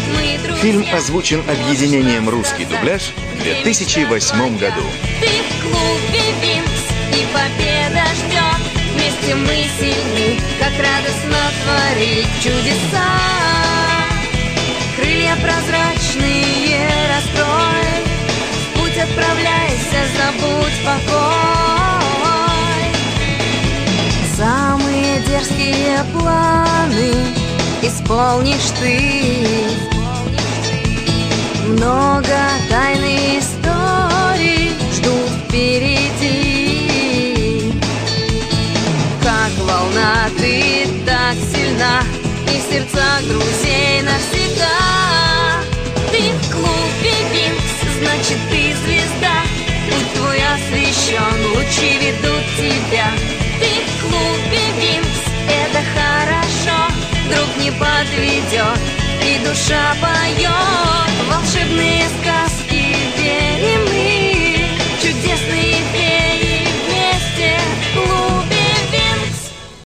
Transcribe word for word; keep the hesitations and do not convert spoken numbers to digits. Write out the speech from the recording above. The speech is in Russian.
мы друзья. Фильм озвучен объединением «Русский дубляж» в две тысячи восьмом году. Ты в клубе Винкс, и победа ждет. Вместе мы сильны, как радостно творить чудеса. Крылья прозрачные раскрой, в путь отправляйся, забудь покой. Самые дерзкие планы исполнишь ты. Много тайных историй ждут впереди. Как волна ты так сильна, и в сердцах друзей навсегда. Ты в клубе Винкс, значит ты звезда. Путь твой освещен, лучи ведут тебя. Ты в клубе Винкс, это хорошо. Друг не подведет, и душа подведет.